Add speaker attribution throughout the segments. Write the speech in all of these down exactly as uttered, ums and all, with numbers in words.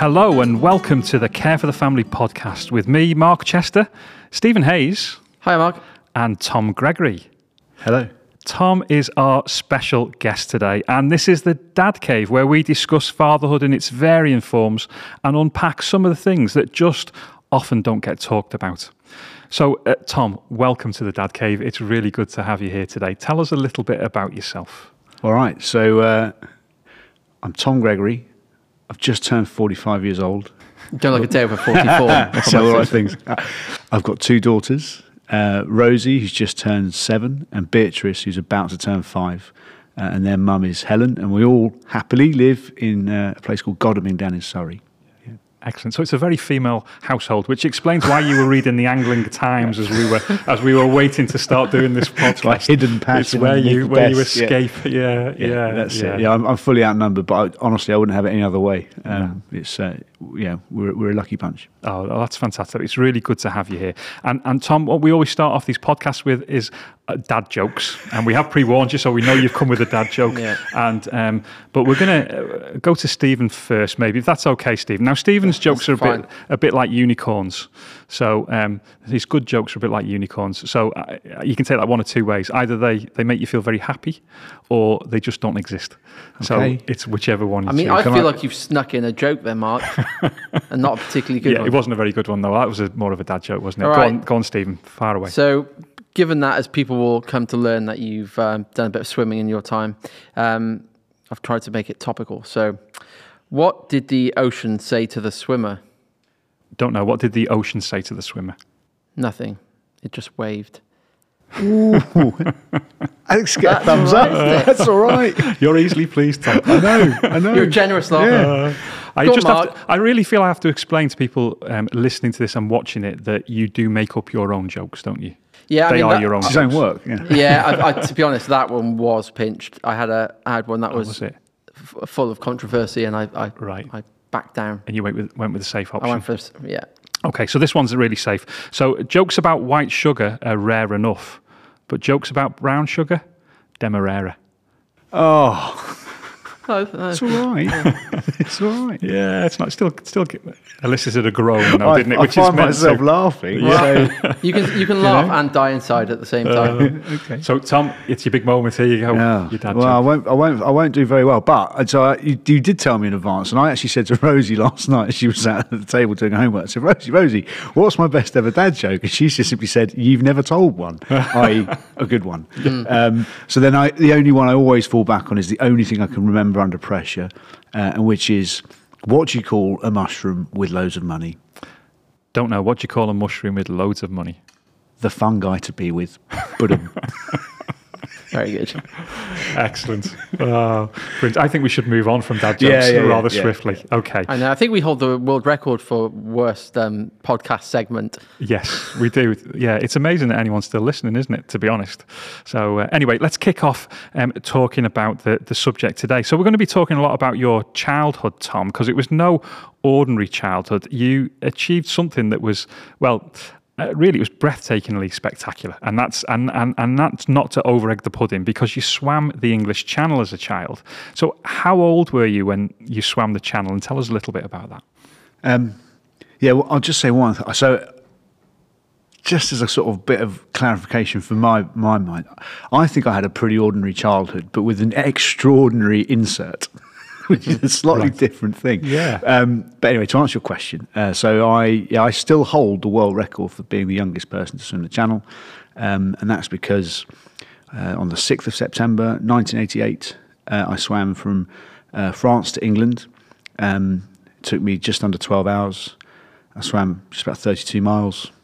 Speaker 1: Hello and welcome to the Care for the Family podcast with me, Mark Chester, Stephen Hayes.
Speaker 2: Hi, Mark.
Speaker 1: And Tom Gregory.
Speaker 3: Hello.
Speaker 1: Tom is our special guest today, and this is the Dad Cave, where we discuss fatherhood in its varying forms and unpack some of the things that just often don't get talked about. So, uh, Tom, welcome to the Dad Cave. It's really good to have you here today. Tell us a little bit about yourself.
Speaker 3: All right. So, uh, I'm Tom Gregory. I've just turned forty-five years old.
Speaker 2: You don't look a day over forty-four.
Speaker 3: So all right things. I've got two daughters, uh, Rosie, who's just turned seven, and Beatrice, who's about to turn five. Uh, and their mum is Helen, and we all happily live in uh, a place called Godalming down in Surrey. Yeah.
Speaker 1: Excellent. So it's a very female household, which explains why you were reading the Angling Times as we were as we were waiting to start doing this podcast.
Speaker 3: It's my hidden passion.
Speaker 1: It's where you where you
Speaker 3: desk.
Speaker 1: escape. Yeah, yeah,
Speaker 3: yeah.
Speaker 1: yeah
Speaker 3: that's
Speaker 1: yeah.
Speaker 3: it. Yeah, I'm, I'm fully outnumbered, but I, honestly, I wouldn't have it any other way. Um, no. It's uh, yeah, we're we're a lucky bunch.
Speaker 1: Oh, that's fantastic. It's really good to have you here. And and Tom, what we always start off these podcasts with is uh, dad jokes, and we have pre-warned you, so we know you've come with a dad joke.
Speaker 2: Yeah.
Speaker 1: And um, but we're going to uh, go to Stephen first, maybe, if that's okay, Stephen. Now, Stephen's jokes are a
Speaker 2: fine.
Speaker 1: bit a bit like unicorns. So um, these good jokes are a bit like unicorns. So uh, you can take that one or two ways. Either they they make you feel very happy, or they just don't exist.
Speaker 3: Okay.
Speaker 1: So it's whichever one. You
Speaker 2: I mean,
Speaker 1: choose.
Speaker 2: I
Speaker 3: Come
Speaker 2: feel
Speaker 3: on.
Speaker 2: like you've snuck in a joke there, Mark, and not a particularly good
Speaker 1: yeah,
Speaker 2: one.
Speaker 1: it wasn't a very good one though. That was a, more of a dad joke, wasn't it?
Speaker 2: All
Speaker 1: Go
Speaker 2: right.
Speaker 1: on, go on, Stephen. Far away.
Speaker 2: So, given that, as people will come to learn that you've um, done a bit of swimming in your time, um, I've tried to make it topical. So, what did the ocean say to the swimmer?
Speaker 1: Don't know. What did the ocean say to the swimmer?
Speaker 2: Nothing. It just waved.
Speaker 3: Ooh. Alex, get
Speaker 2: That's
Speaker 3: a thumbs
Speaker 2: all right,
Speaker 3: up.
Speaker 2: isn't it?
Speaker 3: That's all right.
Speaker 1: You're easily pleased, Tom.
Speaker 3: I know. I know.
Speaker 2: You're a generous laugher.
Speaker 3: Yeah.
Speaker 1: I
Speaker 2: Go on,
Speaker 1: just have
Speaker 2: Mark.
Speaker 1: to, I really feel I have to explain to people um, listening to this and watching it that you do make up your own jokes, don't you?
Speaker 2: Yeah, I
Speaker 1: They
Speaker 2: mean,
Speaker 1: are
Speaker 2: that-
Speaker 1: your own
Speaker 3: It's his
Speaker 1: jokes.
Speaker 3: own work. Yeah.
Speaker 2: Yeah, I, I, to be honest, that one was pinched. I had a, I had one that
Speaker 1: Oh,
Speaker 2: was,
Speaker 1: was it?
Speaker 2: f- full of controversy, and I, I,
Speaker 1: Right.
Speaker 2: I backed down.
Speaker 1: And you went with went with the safe option.
Speaker 2: I went for, s- yeah.
Speaker 1: Okay, so this one's really safe. So jokes about white sugar are rare enough, but jokes about brown sugar, demerara.
Speaker 3: Oh,
Speaker 2: Oh, no.
Speaker 3: it's all right. It's all right.
Speaker 1: Yeah, it's not still still elicited a groan, though,
Speaker 3: I,
Speaker 1: didn't it?
Speaker 3: I
Speaker 1: Which
Speaker 3: find
Speaker 1: is meant
Speaker 3: myself
Speaker 1: to.
Speaker 3: laughing.
Speaker 2: Well,
Speaker 3: So,
Speaker 2: you can you can laugh and die inside at the same time.
Speaker 3: okay.
Speaker 1: So Tom, it's your big moment. Here you go.
Speaker 3: Yeah.
Speaker 1: Your dad
Speaker 3: Well, I
Speaker 1: joke.
Speaker 3: won't. I won't. I won't do very well. But so I, you, you did tell me in advance, and I actually said to Rosie last night as she was sat at the table doing homework. I said, Rosie, Rosie, what's my best ever dad joke? And she just simply said, "You've never told one," that is, a good one. Um, so then, I the only one I always fall back on is the only thing I can remember under pressure, uh, and which is, what do you call a mushroom with loads of money?
Speaker 1: Don't know. What do you call a mushroom with loads of money?
Speaker 3: The fun guy to be with. But
Speaker 2: Very good.
Speaker 1: Excellent. Oh, brilliant. I think we should move on from dad
Speaker 3: Yeah,
Speaker 1: jokes
Speaker 3: yeah, yeah,
Speaker 1: rather
Speaker 3: yeah.
Speaker 1: swiftly. Okay.
Speaker 2: I know. I think we hold the world record for worst um, podcast segment.
Speaker 1: Yes, we do. Yeah, it's amazing that anyone's still listening, isn't it, to be honest? So uh, anyway, let's kick off um, talking about the, the subject today. So we're going to be talking a lot about your childhood, Tom, because it was no ordinary childhood. You achieved something that was, well, Uh, really, it was breathtakingly spectacular, and that's and, and and that's not to over-egg the pudding, because you swam the English Channel as a child. So, how old were you when you swam the Channel? And tell us a little bit about that.
Speaker 3: Um, yeah, well, I'll just say one thing. So, just as a sort of bit of clarification from my, my mind, I think I had a pretty ordinary childhood, but with an extraordinary insert, which is a slightly
Speaker 1: Right.
Speaker 3: different thing.
Speaker 1: Yeah.
Speaker 3: Um, but anyway, to answer your question, uh, so I yeah I still hold the world record for being the youngest person to swim the Channel, um, and that's because uh, on the sixth of September nineteen eighty-eight, uh, I swam from uh, France to England. Um, it took me just under twelve hours. I swam just about thirty-two miles,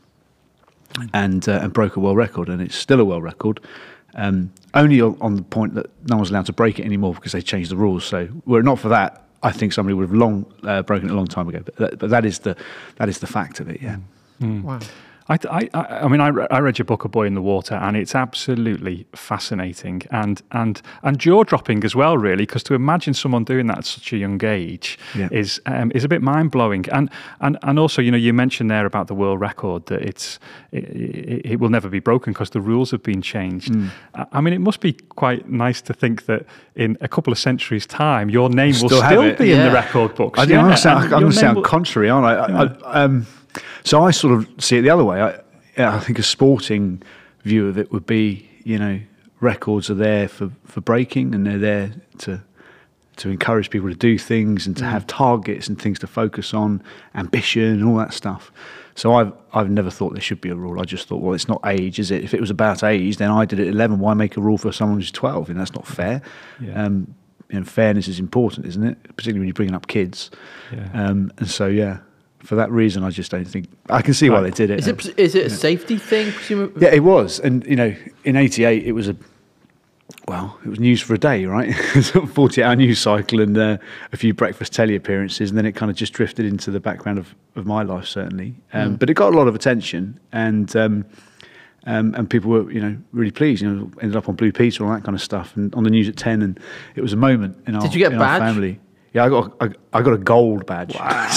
Speaker 3: and uh, and broke a world record, and it's still a world record. Um, only on, on the point that no one's allowed to break it anymore because they changed the rules. So were it not for that, I think somebody would have long uh, broken it a long time ago. But that, but that is the that is the fact of it. Yeah.
Speaker 2: Wow.
Speaker 1: I, I, I mean, I, re- I read your book, A Boy in the Water, and it's absolutely fascinating and and and jaw dropping as well, really, because to imagine someone doing that at such a young age
Speaker 3: Yeah.
Speaker 1: is um, is a bit mind blowing. And and and also, you know, you mentioned there about the world record that it's it, it, it will never be broken because the rules have been changed.
Speaker 3: Mm.
Speaker 1: I, I mean, it must be quite nice to think that in a couple of centuries' time, your name will
Speaker 3: Still have
Speaker 1: still
Speaker 3: it.
Speaker 1: be in
Speaker 2: Yeah.
Speaker 1: the record books.
Speaker 3: I,
Speaker 1: Yeah,
Speaker 3: I'm going to sound,
Speaker 1: and
Speaker 3: I'm
Speaker 1: your
Speaker 3: gonna
Speaker 1: name
Speaker 3: sound
Speaker 1: will-
Speaker 3: contrary, aren't I? I, I um, so I sort of see it the other way. I, yeah, I think a sporting view of it would be, you know, records are there for, for breaking, and they're there to to encourage people to do things and to have targets and things to focus on, ambition and all that stuff. So I've I've never thought there should be a rule. I just thought, well, it's not age, is it? If it was about age, then I did it at eleven. Why make a rule for someone who's twelve? And that's not fair.
Speaker 1: Yeah.
Speaker 3: Um, and fairness is important, isn't it? Particularly when you're bringing up kids.
Speaker 1: Yeah.
Speaker 3: Um, and so, yeah, for that reason, I just don't think I can see why
Speaker 1: Right.
Speaker 3: they did it.
Speaker 2: Is it is it a safety thing? Presumably?
Speaker 3: Yeah, it was. And, you know, in eighty-eight, it was a, well, it was news for a day, right? forty-eight hour news cycle and uh, a few breakfast telly appearances. And then it kind of just drifted into the background of, of my life, certainly. Um,
Speaker 2: Mm.
Speaker 3: But it got a lot of attention. And um, um, and people were, you know, really pleased. You know, ended up on Blue Peter and all that kind of stuff, and on the news at ten. And it was a moment in our,
Speaker 2: Did you get a
Speaker 3: in our
Speaker 2: badge?
Speaker 3: family. Yeah, I got I, I got a gold badge.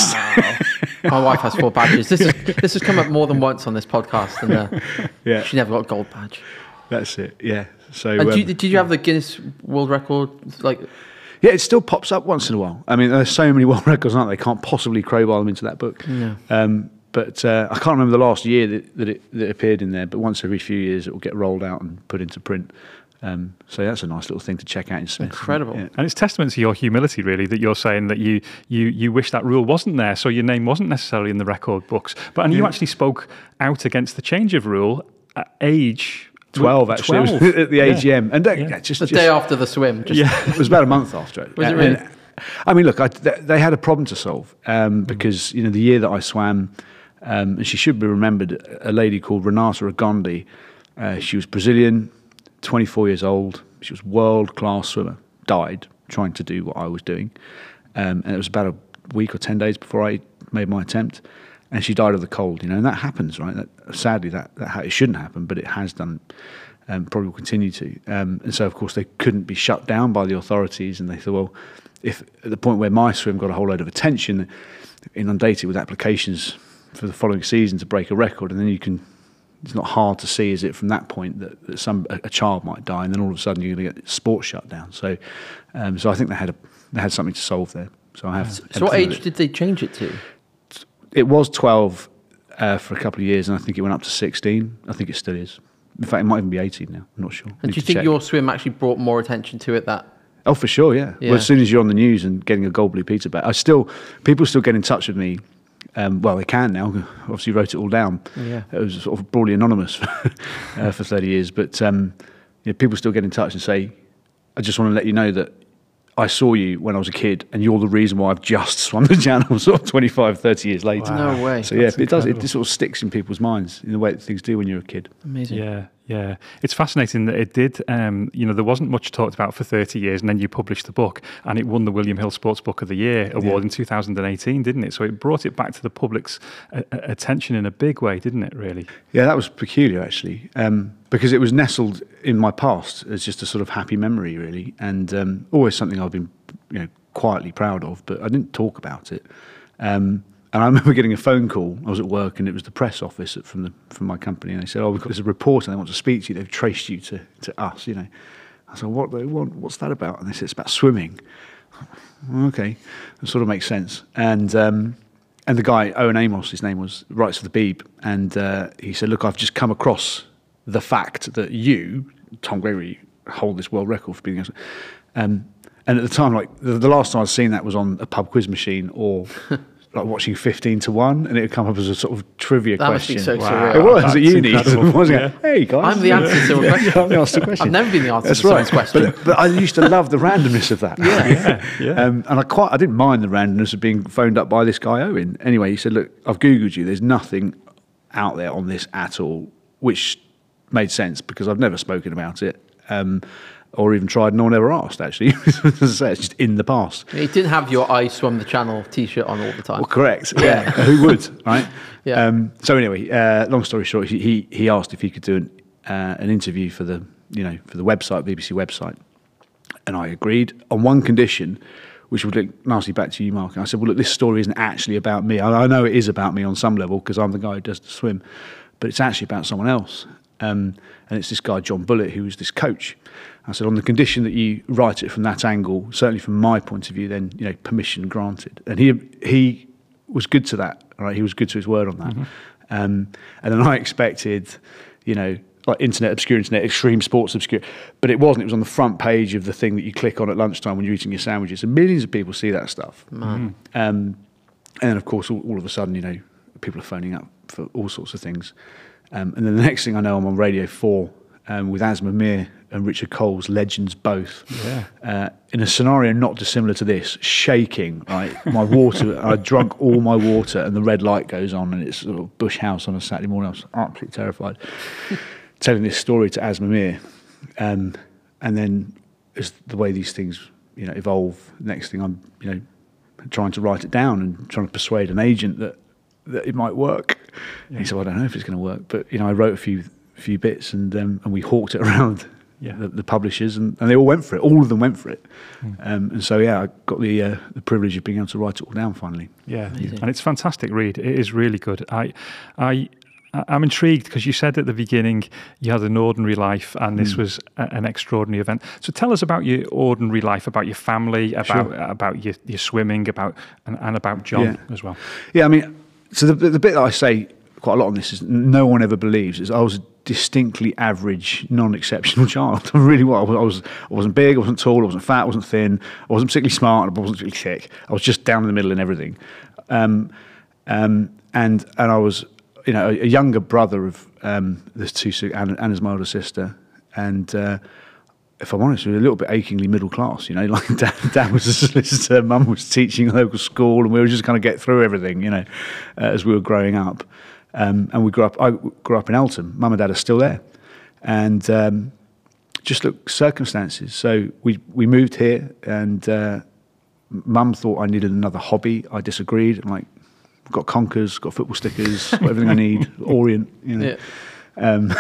Speaker 2: My wife has four badges. This is, this has come up more than once on this podcast, and uh,
Speaker 3: Yeah,
Speaker 2: she never got a gold badge.
Speaker 3: that's it. Yeah. So
Speaker 2: And
Speaker 3: um,
Speaker 2: did, you, did you have the Guinness World Record? Like,
Speaker 3: yeah, it still pops up once in a while. I mean, there's so many world records, aren't there? They can't possibly crowbar them into that book.
Speaker 2: No.
Speaker 3: Um, but uh, I can't remember the last year that, that, it, that it appeared in there, but once every few years it will get rolled out and put into print. Um, so that's a nice little thing to check out in Smith.
Speaker 2: Incredible.
Speaker 3: Yeah.
Speaker 1: And it's testament to your humility, really, that you're saying that you you you wish that rule wasn't there, so your name wasn't necessarily in the record books. But and you
Speaker 3: Yeah.
Speaker 1: actually spoke out against the change of rule at age
Speaker 3: twelve, actually. It was
Speaker 1: twelve.
Speaker 3: at the
Speaker 1: Yeah.
Speaker 3: A G M. And uh,
Speaker 1: Yeah.
Speaker 3: yeah, just,
Speaker 2: the
Speaker 3: just,
Speaker 2: day after the swim. Just,
Speaker 1: Yeah.
Speaker 3: it was about a month after it.
Speaker 2: Was it
Speaker 3: And-
Speaker 2: really?
Speaker 3: and- I mean, look, I, th- they had a problem to solve um, because, you know, the year that I swam, um, and she should be remembered, a lady called Renata Agondi. Uh, she was Brazilian, twenty-four years old. She was world-class swimmer, died trying to do what I was doing. Um, and it was about a week or ten days before I made my attempt. And she died of the cold, you know, and that happens, right? That, sadly, that, that ha- it shouldn't happen, but it has done. Um, probably will continue to. Um, and so, of course, they couldn't be shut down by the authorities. And they thought, well, if at the point where my swim got a whole load of attention, inundated with applications for the following season to break a record, and then you can, it's not hard to see, is it, from that point that, that some a, a child might die, and then all of a sudden you're going to get sports shut down. So, um, so I think they had a they had something to solve there. So I have.
Speaker 2: so what
Speaker 3: empathy with
Speaker 2: age
Speaker 3: it.
Speaker 2: did they change it to?
Speaker 3: It was twelve uh, for a couple of years, and I think it went up to sixteen. I think it still is. In fact, it might even be eighteen now. I'm not sure.
Speaker 2: And
Speaker 3: Need
Speaker 2: do you
Speaker 3: to
Speaker 2: think
Speaker 3: check.
Speaker 2: your swim actually brought more attention to it? That
Speaker 3: Oh, for sure, yeah.
Speaker 2: Yeah.
Speaker 3: Well, as soon as you're on the news and getting a gold blue Peter back, I still people still get in touch with me. Um, well, they can now. Obviously, wrote it all down.
Speaker 2: Yeah.
Speaker 3: It was sort of broadly anonymous uh, for thirty years, but um, yeah, people still get in touch and say, "I just want to let you know that I saw you when I was a kid, and you're the reason why I've just swum the channel." Sort of twenty-five, thirty years later.
Speaker 1: Wow.
Speaker 2: No way.
Speaker 3: So yeah,
Speaker 1: That's
Speaker 3: it does. It
Speaker 1: incredible.
Speaker 3: just sort of sticks in people's minds in the way that things do when you're a kid.
Speaker 2: amazing.
Speaker 1: Yeah, yeah. It's fascinating that it did. Um, you know, there wasn't much talked about for thirty years, and then you published the book, and it won the William Hill Sports Book of the Year award
Speaker 3: Yeah.
Speaker 1: in two thousand eighteen, didn't it? So it brought it back to the public's uh, uh, attention in a big way, didn't it? Really.
Speaker 3: Yeah, that was peculiar actually, um, because it was nestled in my past as just a sort of happy memory, really, and um, always something I've been, you know, quietly proud of. But I didn't talk about it. Um, and I remember getting a phone call. I was at work, and it was the press office from the from my company, and they said, "Oh, we've got there's a reporter, and they want to speak to you. They've traced you to, to us." You know, I said, "What they want? What's that about?" And they said, "It's about swimming." Okay, that sort of makes sense. And um, and the guy, Owen Amos, his name was, writes for the Beeb, and uh, he said, "Look, I've just come across the fact that you, Tom Gregory, hold this world record for being." Um, and at the time, like the, the last time I'd seen that was on a pub quiz machine or like watching fifteen to one, and it would come up as a sort of trivia
Speaker 2: That must
Speaker 3: question.
Speaker 2: be so
Speaker 1: Wow.
Speaker 2: surreal.
Speaker 3: It was
Speaker 1: That's
Speaker 3: at uni.
Speaker 1: incredible.
Speaker 3: It was
Speaker 1: Yeah.
Speaker 3: going, hey guys,
Speaker 2: I'm the answer to a question.
Speaker 3: Yeah, I'm the answer to a question.
Speaker 2: I've never been the answer
Speaker 3: That's
Speaker 2: to
Speaker 3: right.
Speaker 2: someone's question.
Speaker 3: But, but I used to love the randomness of that.
Speaker 2: Yeah.
Speaker 1: Yeah, yeah.
Speaker 3: Um, and I quite I didn't mind the randomness of being phoned up by this guy Owen. Anyway, he said, "Look, I've googled you. There's nothing out there on this at all," which made sense because I've never spoken about it. Um, or even tried, no one ever asked, actually. As I say, it's just in the past.
Speaker 2: He didn't have your I Swim the Channel t-shirt on all the time.
Speaker 3: Well, correct. Yeah. Who would, right?
Speaker 2: Yeah.
Speaker 3: Um, so anyway, uh, long story short, he he asked if he could do an, uh, an interview for the, you know, for the website, B B C website. And I agreed on one condition, which would look nicely back to you, Mark. And I said, well, look, this story isn't actually about me. I, I know it is about me on some level because I'm the guy who does the swim, but it's actually about someone else. Um, and it's this guy, John Bullitt, who was this coach. I said, on the condition that you write it from that angle, certainly from my point of view, then, you know, permission granted. And he he was good to that, right? He was good to his word on that. Mm-hmm. Um, and then I expected, you know, like internet obscure, internet extreme sports obscure, but it wasn't. It was on the front page of the thing that you click on at lunchtime when you're eating your sandwiches. And millions of people see that stuff. Mm-hmm. Um, and then, of course, all, all of a sudden, you know, people are phoning up for all sorts of things. Um, and then the next thing I know, I'm on Radio four um, with Asma Mir and Richard Coles, legends both,
Speaker 1: yeah.
Speaker 3: uh, in a scenario not dissimilar to this, shaking, right? My water, I drunk all my water and the red light goes on and it's sort of Bush House on a Saturday morning. I was absolutely terrified. Telling this story to Asma Mir. Um, and then as the way these things, you know, evolve, next thing I'm, you know, trying to write it down and trying to persuade an agent that, that it might work. Yeah. He said, well, I don't know if it's going to work, but you know, I wrote a few few bits and um, and we hawked it around yeah. the, the publishers, and, and they all went for it. All of them went for it, mm. um, and so yeah, I got the uh, the privilege of being able to write it all down finally.
Speaker 1: Yeah, Amazing. And it's a fantastic read. It is really good. I I. I'm intrigued because you said at the beginning you had an ordinary life and this mm. was a, an extraordinary event. So tell us about your ordinary life, about your family, about sure. about your, your swimming, about and, and about John
Speaker 3: yeah.
Speaker 1: as well.
Speaker 3: Yeah, I mean, so the, the bit that I say quite a lot on this is no one ever believes is I was a distinctly average, non-exceptional child. I really was. I was. I wasn't big. I wasn't tall. I wasn't fat. I wasn't thin. I wasn't particularly smart. I wasn't really thick. I was just down in the middle in everything. Um, um, and and I was. You know, a, a younger brother of um, there's two, Anna, Anna's my older sister, and uh, if I'm honest, we were a little bit achingly middle class. You know, like dad, dad was a solicitor, mum was teaching a local school, and we were just kind of get through everything. You know, uh, as we were growing up, um, and we grew up. I grew up in Eltham. Mum and dad are still there, and um, just look circumstances. So we we moved here, and uh, mum thought I needed another hobby. I disagreed. I'm like. Got conkers, got football stickers, got everything I need. Orient, you know. Yeah. Um,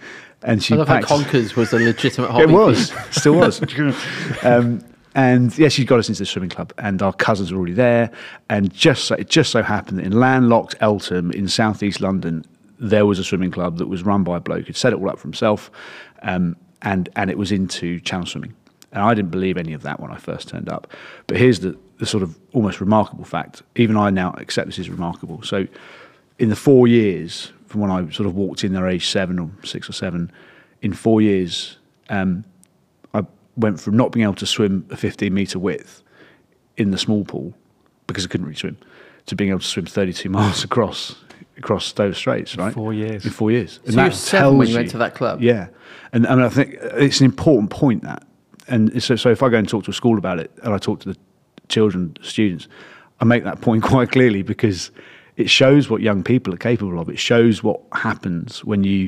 Speaker 3: and she
Speaker 2: I love
Speaker 3: packed,
Speaker 2: how conkers was a legitimate hobby.
Speaker 3: It was, still was. um, and yeah, she got us into the swimming club, and our cousins were already there. And just so, it just so happened that in landlocked Eltham in southeast London, there was a swimming club that was run by a bloke who'd set it all up for himself, um, and and it was into channel swimming. And I didn't believe any of that when I first turned up. But here's the, the sort of almost remarkable fact. Even I now accept this is remarkable. So in the four years from when I sort of walked in there age seven or six or seven, in four years, um, I went from not being able to swim a fifteen metre width in the small pool because I couldn't really swim to being able to swim thirty-two miles across across those straits, right?
Speaker 1: In four years.
Speaker 3: In four years.
Speaker 2: So you were seven when you went to that club?
Speaker 3: Yeah. And I mean, I think it's an important point that. And so, so if I go and talk to a school about it, and I talk to the children, students, I make that point quite clearly because it shows what young people are capable of. It shows what happens when you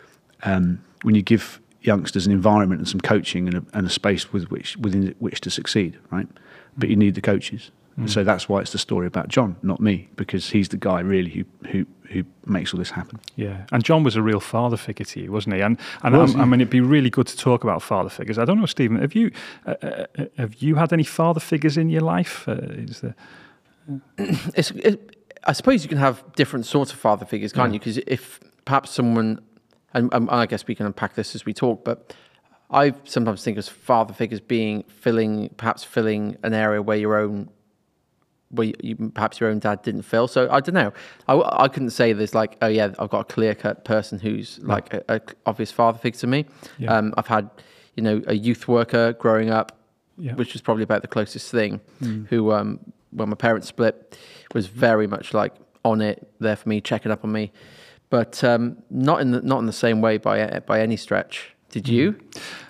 Speaker 3: um, when you give youngsters an environment and some coaching and a, and a space with which within which to succeed, right? But you need the coaches. Mm. And so that's why it's the story about John, not me, because he's the guy really who who who makes all this happen.
Speaker 1: Yeah, and John was a real father figure to you, wasn't he? And and
Speaker 3: was,
Speaker 1: I, I mean, it'd be really good to talk about father figures. I don't know, Stephen, have you uh, uh, have you had any father figures in your life? Uh, is there? Uh...
Speaker 2: It's, it, I suppose you can have different sorts of father figures, can't yeah. you? Because if perhaps someone, and, and I guess we can unpack this as we talk, but I sometimes think of father figures being filling, perhaps filling an area where your own. Well, you, perhaps your own dad didn't fill. So I don't know. I, I couldn't say there's like, oh yeah, I've got a clear-cut person who's like a, a obvious father figure to me. Yeah. Um, I've had, you know, a youth worker growing up, yeah. which was probably about the closest thing. Mm. Who, um, when my parents split, was very much like on it, there for me, checking up on me, but um, not in the not in the same way by by any stretch. Did you?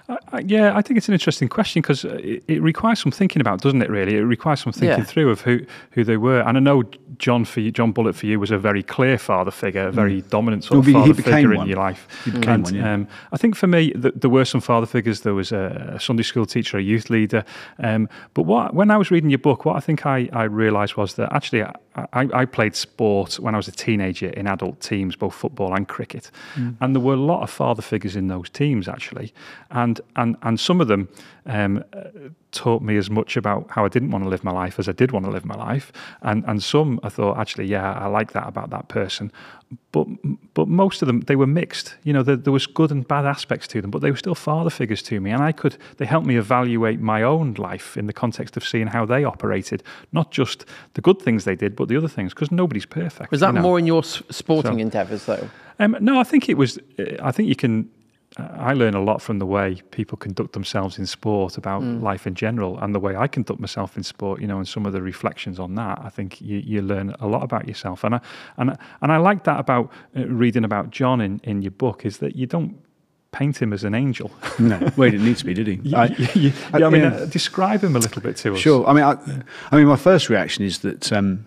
Speaker 1: I, I, yeah, I think it's an interesting question because it, it requires some thinking about, doesn't it? Really, it requires some thinking
Speaker 2: Yeah.
Speaker 1: through of who, who they were. And I know John for you, John Bullock for you was a very clear father figure, a very mm. dominant sort
Speaker 3: well,
Speaker 1: of
Speaker 3: he,
Speaker 1: father
Speaker 3: he became
Speaker 1: figure
Speaker 3: one.
Speaker 1: in your life.
Speaker 3: He became
Speaker 1: and,
Speaker 3: one. Yeah.
Speaker 1: Um, I think for me, th- there were some father figures. There was a, a Sunday school teacher, a youth leader. Um, but what when I was reading your book, what I think I, I realised was that actually I, I, I played sport when I was a teenager in adult teams, both football and cricket, mm. and there were a lot of father figures in those teams actually, and and and some of them um, taught me as much about how I didn't want to live my life as I did want to live my life, and and some I thought actually yeah I like that about that person, but but most of them they were mixed. You know, there, there was good and bad aspects to them, but they were still father figures to me, and I could they helped me evaluate my own life in the context of seeing how they operated, not just the good things they did, but the other things, because nobody's perfect.
Speaker 2: Was that
Speaker 1: you know?
Speaker 2: more in your sporting
Speaker 1: So,
Speaker 2: endeavours, though?
Speaker 1: Um, no, I think it was. I think you can. I learn a lot from the way people conduct themselves in sport about mm. life in general, and the way I conduct myself in sport. You know, and some of the reflections on that. I think you, you learn a lot about yourself, and I and and I like that about uh, reading about John in, in your book is that you don't paint him as an angel.
Speaker 3: No, well, he didn't need to be, did he?
Speaker 1: you,
Speaker 3: I,
Speaker 1: you, I, I mean,
Speaker 3: yeah.
Speaker 1: uh, describe him a little bit to us.
Speaker 3: Sure. I mean, I, I mean, my first reaction is that um,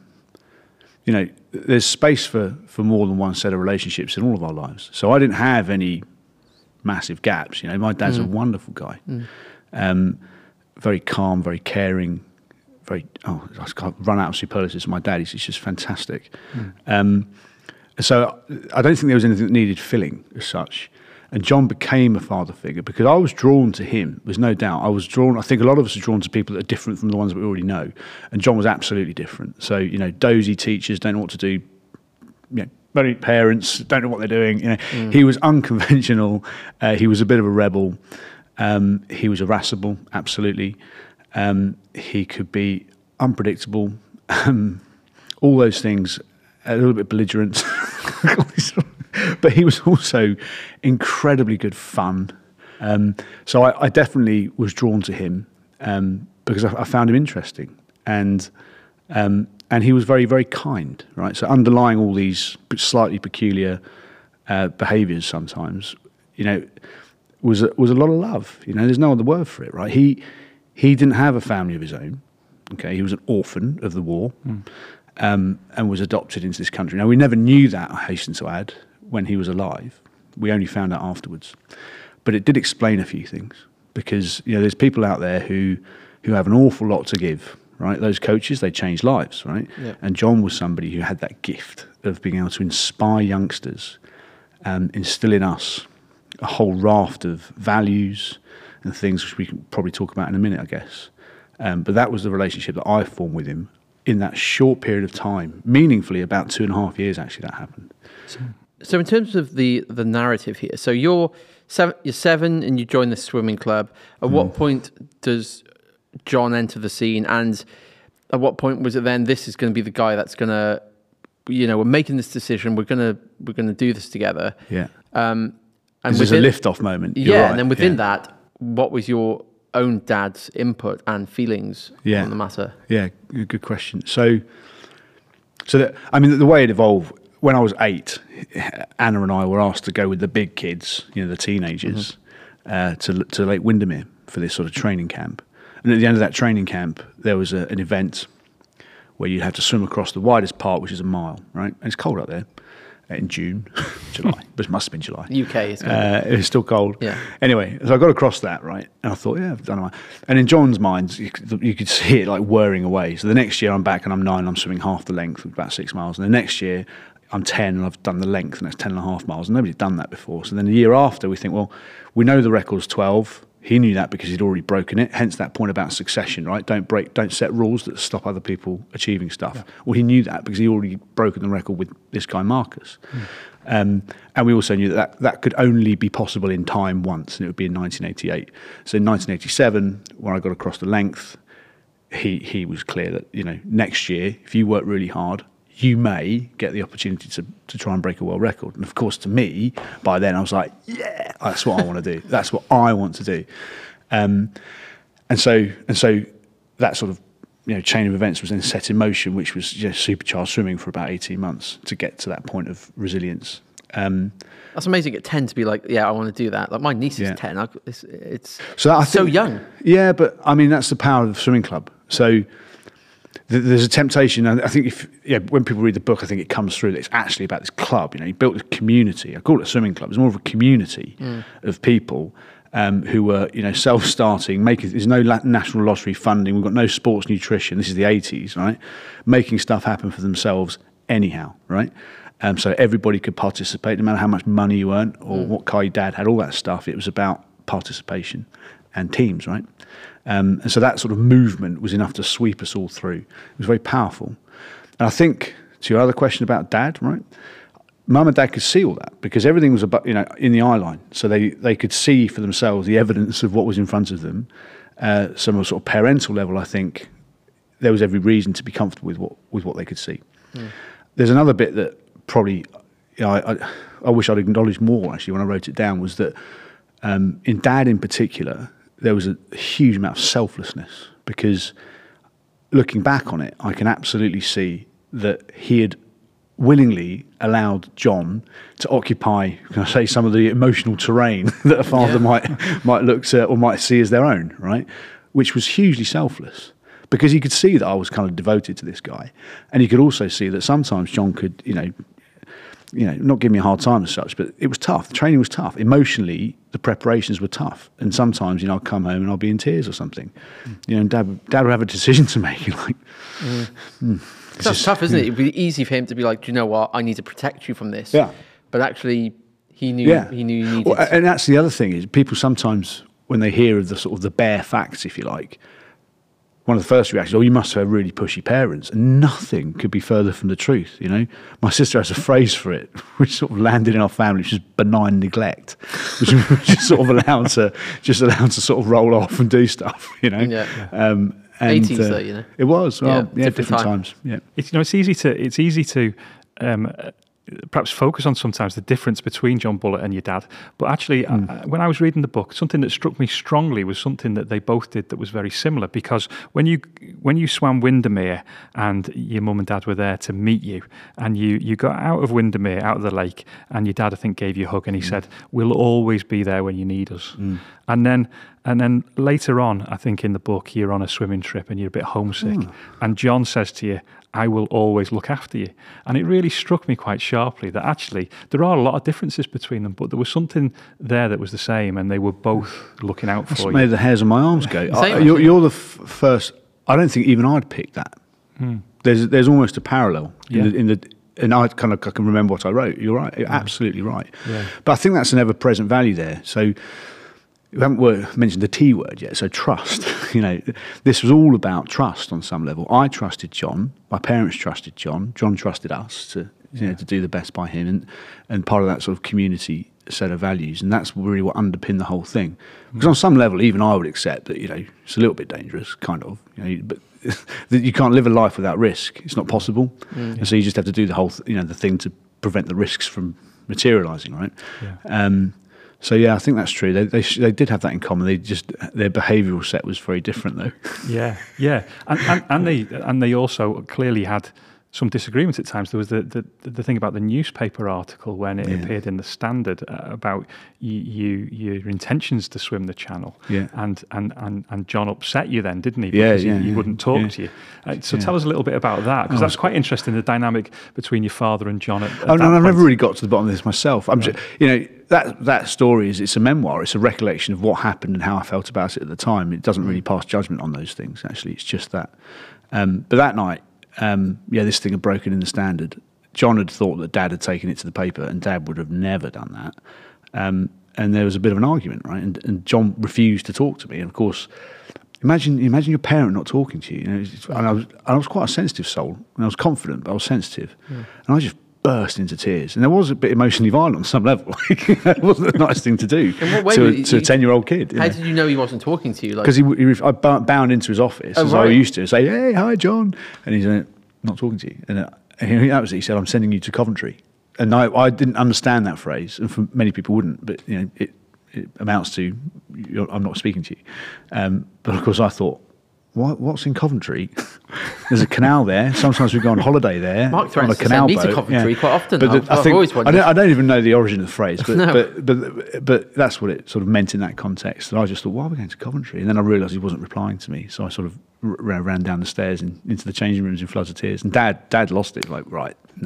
Speaker 3: you know, there's space for for more than one set of relationships in all of our lives. So I didn't have any massive gaps. You know, my dad's mm. a wonderful guy, mm. um, very calm, very caring, very. Oh, I can't run out of superlatives. My dad is just fantastic. Mm. Um, so I don't think there was anything that needed filling as such. And John became a father figure because I was drawn to him. There's no doubt. I was drawn. I think a lot of us are drawn to people that are different from the ones that we already know. And John was absolutely different. So you know, dozy teachers don't know what to do. You know, very parents don't know what they're doing. You know, mm. he was unconventional. Uh, he was a bit of a rebel. Um, he was irascible, absolutely. Um, he could be unpredictable. Um, all those things. A little bit belligerent. But he was also incredibly good fun. Um, so I, I definitely was drawn to him um, because I, I found him interesting. And um, and he was very, very kind, right? So underlying all these slightly peculiar uh, behaviours sometimes, you know, was a, was a lot of love. You know, there's no other word for it, right? He he didn't have a family of his own. Okay, he was an orphan of the war mm. um, and was adopted into this country. Now, we never knew that, I hasten to add, when he was alive. We only found out afterwards. But it did explain a few things because, you know, there's people out there who who have an awful lot to give, right? Those coaches, they change lives, right? Yeah. And John was somebody who had that gift of being able to inspire youngsters and instill in us a whole raft of values and things which we can probably talk about in a minute, I guess. Um, but that was the relationship that I formed with him in that short period of time, meaningfully about two and a half years actually that happened.
Speaker 2: So, So in terms of the, the narrative here, so you're seven, you're seven and you join the swimming club. At mm. what point does John enter the scene? And at what point was it then, this is going to be the guy that's going to, you know, we're making this decision, we're going to we're going to do this together.
Speaker 3: Yeah.
Speaker 2: Um,
Speaker 3: and there's a lift-off moment.
Speaker 2: Yeah,
Speaker 3: right.
Speaker 2: and then within
Speaker 3: yeah.
Speaker 2: that, what was your own dad's input and feelings
Speaker 3: yeah.
Speaker 2: on the matter?
Speaker 3: Yeah, good question. So, so that, I mean, the way it evolved, when I was eight, Anna and I were asked to go with the big kids, you know, the teenagers, mm-hmm. uh, to to Lake Windermere for this sort of training camp. And at the end of that training camp, there was a, an event where you had to swim across the widest part, which is a mile, right? And it's cold out there in June, July, but it must have been July.
Speaker 2: U K, it's
Speaker 3: uh, it was still cold.
Speaker 2: Yeah.
Speaker 3: Anyway, so I got across that, right? And I thought, yeah, I've done it. And in John's mind, you could, you could see it like whirring away. So the next year I'm back and I'm nine, I'm swimming half the length, about six miles. And the next year I'm ten and I've done the length and that's ten and a half miles. And nobody's done that before. So then the year after we think, well, we know the record's twelve. He knew that because he'd already broken it. Hence that point about succession, right? Don't break, don't set rules that stop other people achieving stuff. Yeah. Well, he knew that because he already broken the record with this guy Marcus. Mm. Um, and we also knew that, that that could only be possible in time once, and it would be in nineteen eighty-eight. So in nineteen eighty-seven, when I got across the length, he he was clear that, you know, next year, if you work really hard, you may get the opportunity to, to try and break a world record. And of course, to me, by then, I was like, yeah, that's what I want to do. That's what I want to do. Um, and so and so that sort of, you know, chain of events was then set in motion, which was, you know, supercharged swimming for about eighteen months to get to that point of resilience. Um,
Speaker 2: That's amazing at ten to be like, yeah, I want to do that. Like my niece is
Speaker 3: Yeah.
Speaker 2: ten. I, it's it's
Speaker 3: so that, I
Speaker 2: so
Speaker 3: think,
Speaker 2: young.
Speaker 3: Yeah, but I mean that's the power of the swimming club. So th- there's a temptation, and I think if yeah, when people read the book, I think it comes through that it's actually about this club. You know, he built a community. I call it a swimming club. It's more of a community mm. of people. Um, who were, you know, self-starting, making. There's no la- national lottery funding. We've got no sports nutrition. This is the eighties, right? Making stuff happen for themselves anyhow, right? Um, so everybody could participate, no matter how much money you earned or mm. what car your dad had, all that stuff. It was about participation and teams, right? Um, and so that sort of movement was enough to sweep us all through. It was very powerful. And I think to your other question about dad, right? Mum and dad could see all that because everything was about, you know, in the eye line. So they, they could see for themselves the evidence of what was in front of them. Uh, some sort of parental level, I think there was every reason to be comfortable with what with what they could see. Mm. There's another bit that probably, you know, I, I, I wish I'd acknowledged more actually when I wrote it down was that um, in dad in particular, there was a huge amount of selflessness because looking back on it, I can absolutely see that he had willingly allowed John to occupy, can I say, some of the emotional terrain that a father yeah. might might look to or might see as their own, right? Which was hugely selfless because he could see that I was kind of devoted to this guy, and he could also see that sometimes John could, you know, you know, not give me a hard time as such, but it was tough. The training was tough. Emotionally, the preparations were tough, and sometimes, you know, I'd come home and I'd be in tears or something, mm. you know, and Dad, Dad would have a decision to make, like. Mm. Mm.
Speaker 2: It's just, tough, isn't it? It'd be easy for him to be like, do you know what? I need to protect you from this.
Speaker 3: Yeah.
Speaker 2: But actually, he knew.
Speaker 3: Yeah.
Speaker 2: He knew he needed.
Speaker 3: Well, and that's the other thing is people sometimes when they hear of the sort of the bare facts, if you like, one of the first reactions, oh, you must have really pushy parents. And nothing could be further from the truth. You know, my sister has a phrase for it, which sort of landed in our family, which is benign neglect, which is just sort of allowed to just allowed to sort of roll off and do stuff. You know.
Speaker 2: Yeah.
Speaker 3: Um, And,
Speaker 2: eighties
Speaker 3: uh,
Speaker 2: though, you know.
Speaker 3: It was, well, yeah,
Speaker 2: yeah
Speaker 3: different,
Speaker 2: different time.
Speaker 3: times. Yeah,
Speaker 1: it's you know, it's easy to it's easy to um, perhaps focus on sometimes the difference between John Bullitt and your dad. But actually, mm. I, when I was reading the book, something that struck me strongly was something that they both did that was very similar. Because when you when you swam Windermere and your mum and dad were there to meet you, and you you got out of Windermere, out of the lake, and your dad, I think, gave you a hug, and he mm. said, "We'll always be there when you need us." Mm. And then. And then later on, I think in the book, you're on a swimming trip and you're a bit homesick. Mm. And John says to you, I will always look after you. And it really struck me quite sharply that actually there are a lot of differences between them, but there was something there that was the same and they were both looking out
Speaker 3: That's
Speaker 1: for you.
Speaker 3: Made the hairs on my arms go. I, you're, you're the f- first, I don't think even I'd picked that. Mm. There's there's almost a parallel
Speaker 1: yeah.
Speaker 3: in, the, in the and I kind of I can remember what I wrote. You're right, you're mm. absolutely right.
Speaker 1: Yeah.
Speaker 3: But I think that's an ever-present value there. So we haven't word, mentioned the T word yet, so trust. You know, this was all about trust on some level. I trusted John. My parents trusted John. John trusted us to, you yeah. know, to do the best by him, and and part of that sort of community set of values, and that's really what underpinned the whole thing. Because on some level, even I would accept that, you know, it's a little bit dangerous, kind of, you know, but that you can't live a life without risk. It's not possible, mm. and so you just have to do the whole, th- you know, the thing to prevent the risks from materialising, right?
Speaker 1: Yeah.
Speaker 3: Um, So yeah, I think that's true. They they, sh- they did have that in common. They just their behavioural set was very different, though.
Speaker 1: Yeah, yeah, and, and and they and they also clearly had some disagreements at times. There was the the, the thing about the newspaper article when it yeah. appeared in the Standard uh, about you, you your intentions to swim the channel.
Speaker 3: Yeah,
Speaker 1: and and and, and John upset you then, didn't he?
Speaker 3: Yeah,
Speaker 1: because
Speaker 3: yeah,
Speaker 1: he, he
Speaker 3: yeah,
Speaker 1: wouldn't talk
Speaker 3: yeah.
Speaker 1: to you. Uh, so
Speaker 3: yeah.
Speaker 1: tell us a little bit about that, because
Speaker 3: oh,
Speaker 1: that's quite interesting. The dynamic between your father and John. At, at
Speaker 3: oh,
Speaker 1: that
Speaker 3: no, I've
Speaker 1: point.
Speaker 3: never really got to the bottom of this myself. I'm
Speaker 1: right.
Speaker 3: just, you know. That that story is it's a memoir. It's a recollection of what happened and how I felt about it at the time. It doesn't really pass judgment on those things. Actually, it's just that. Um, but that night, um, yeah, this thing had broken in the Standard. John had thought that Dad had taken it to the paper, and Dad would have never done that. Um, and there was a bit of an argument, right? And, and John refused to talk to me. And of course, imagine imagine your parent not talking to you. you know, and I was I was quite a sensitive soul, and I was confident, but I was sensitive, yeah. and I just. burst into tears, and there was a bit emotionally violent on some level. It wasn't a nice thing to do to, a, to a ten-year-old kid.
Speaker 2: How
Speaker 3: know?
Speaker 2: did you know he wasn't talking to you?
Speaker 3: Because like? he, he, I bound into his office, oh, as right. I used to say, "Hey, hi, John," and he's uh, not talking to you. And, uh, and that was it. He said, "I'm sending you to Coventry," and I, I didn't understand that phrase, and for many people wouldn't. But you know, it, it amounts to "I'm not speaking to you." Um, but of course, I thought. What, what's in Coventry? There's a canal there. Sometimes we go on holiday there.
Speaker 2: Mark
Speaker 3: on
Speaker 2: threatens
Speaker 3: a
Speaker 2: to
Speaker 3: canal
Speaker 2: send me to
Speaker 3: boat.
Speaker 2: Coventry quite often.
Speaker 3: But
Speaker 2: I've-
Speaker 3: the, I
Speaker 2: I've
Speaker 3: think
Speaker 2: always
Speaker 3: I
Speaker 2: wondered.
Speaker 3: don't, I don't even know the origin of the phrase, but,
Speaker 2: No.
Speaker 3: but but but that's what it sort of meant in that context. And I just thought, why are we going to Coventry? And then I realised he wasn't replying to me, so I sort of r- ran, ran down the stairs and into the changing rooms in floods of tears. And Dad, Dad lost it. Like, right, no.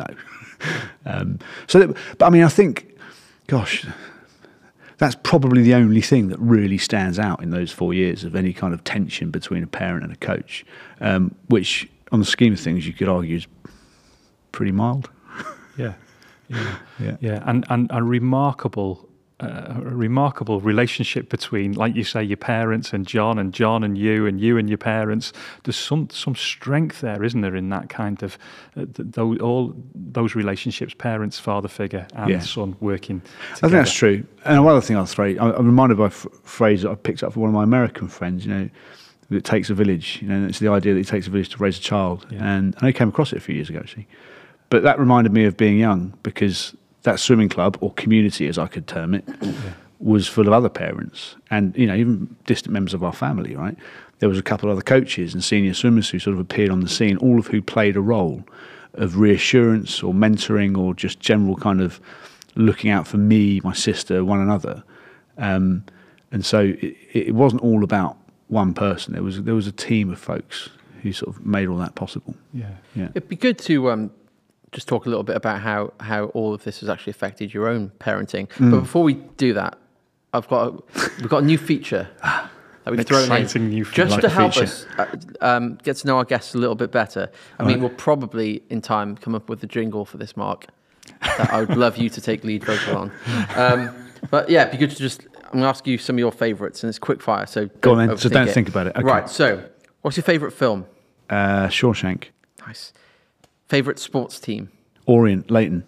Speaker 3: um, so, that, but I mean, I think, gosh. That's probably the only thing that really stands out in those four years of any kind of tension between a parent and a coach, um, which, on the scheme of things, you could argue is pretty mild.
Speaker 1: Yeah, yeah,
Speaker 3: Yeah.
Speaker 1: yeah, and and a remarkable, uh, a remarkable relationship between, like you say, your parents and John, and John and you, and you and your parents. There's some some strength there, isn't there, in that kind of uh, th- those, all those relationships, parents, father figure, and
Speaker 3: Yeah.
Speaker 1: son working together.
Speaker 3: I think that's true. And one other thing I'll throw, I- I'm reminded by a f- phrase that I picked up from one of my American friends, you know, that it takes a village, you know, and it's the idea that it takes a village to raise a child.
Speaker 1: Yeah.
Speaker 3: And I came across it a few years ago, actually. But that reminded me of being young, because that swimming club, or community as I could term it, was full of other parents and, you know, even distant members of our family, right? There was a couple of other coaches and senior swimmers who sort of appeared on the scene, all of who played a role of reassurance or mentoring or just general kind of looking out for me, my sister, one another. Um, and so it, it wasn't all about one person. There was there was a team of folks who sort of made all that possible.
Speaker 1: Yeah.
Speaker 3: Yeah.
Speaker 2: It'd be good to um, just talk a little bit about how, how all of this has actually affected your own parenting.
Speaker 3: Mm.
Speaker 2: But before we do that, I've got a, we've got a new feature that we've
Speaker 1: An
Speaker 2: thrown
Speaker 1: exciting
Speaker 2: in
Speaker 1: new feature.
Speaker 2: just
Speaker 3: Like
Speaker 2: to
Speaker 3: a
Speaker 2: help
Speaker 3: feature.
Speaker 2: us uh, um, get to know our guests a little bit better. I mean,
Speaker 3: Right.
Speaker 2: we'll probably in time come up with a jingle for this, Mark, that I would love you to take lead vocal on. Um, but yeah, it'd be good to just. I'm going to ask you some of your favourites, and it's quick fire. So
Speaker 3: Go
Speaker 2: don't
Speaker 3: on then. So
Speaker 2: overthink
Speaker 3: don't
Speaker 2: it.
Speaker 3: think about it. Okay.
Speaker 2: Right. So, what's your favourite film?
Speaker 3: Uh, Shawshank,
Speaker 2: Nice. Favourite sports team?
Speaker 3: Orient, Leighton,